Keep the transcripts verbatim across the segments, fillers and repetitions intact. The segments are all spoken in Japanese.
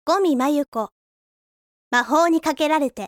五味真由子、魔法にかけられて。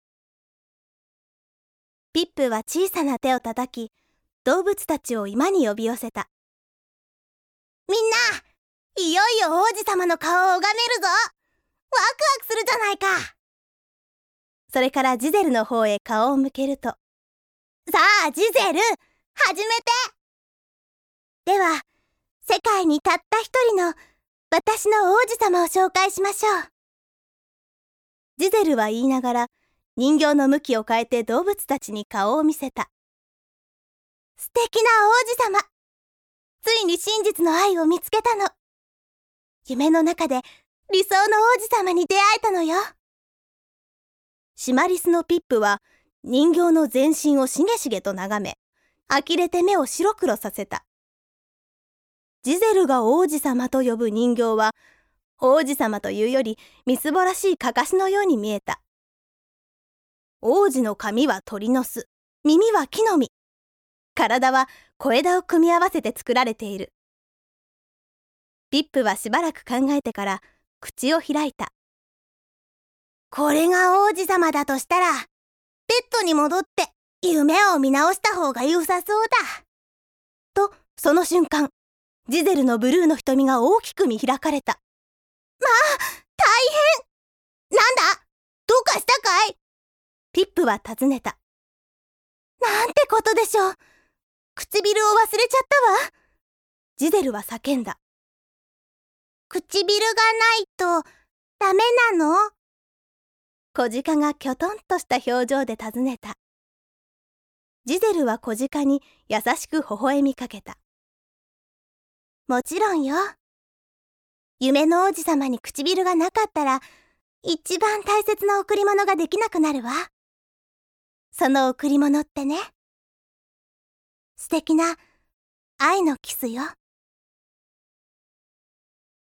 ピップは小さな手を叩き、動物たちを居間に呼び寄せた。みんな、いよいよ王子様の顔を拝めるぞ。ワクワクするじゃないか。それからジゼルの方へ顔を向けると、さあジゼル、始めて。では、世界にたった一人の私の王子様を紹介しましょう。ジゼルは言いながら、人形の向きを変えて動物たちに顔を見せた。素敵な王子様。ついに真実の愛を見つけたの。夢の中で理想の王子様に出会えたのよ。シマリスのピップは人形の全身をしげしげと眺め、呆れて目を白黒させた。ジゼルが王子様と呼ぶ人形は、王子様というよりみすぼらしいかかしのように見えた。王子の髪は鳥の巣、耳は木の実。体は小枝を組み合わせて作られている。ピップはしばらく考えてから口を開いた。これが王子様だとしたら、ペットに戻って夢を見直した方が良さそうだ。と、その瞬間、ジゼルのブルーの瞳が大きく見開かれた。まあ、大変。なんだ、どうかしたかい？ピップは尋ねた。なんてことでしょう。唇を忘れちゃったわ。ジゼルは叫んだ。唇がないとダメなの？小鹿がきょとんとした表情で尋ねた。ジゼルは小鹿に優しく微笑みかけた。もちろんよ。夢の王子様に唇がなかったら、一番大切な贈り物ができなくなるわ。その贈り物ってね、素敵な愛のキスよ。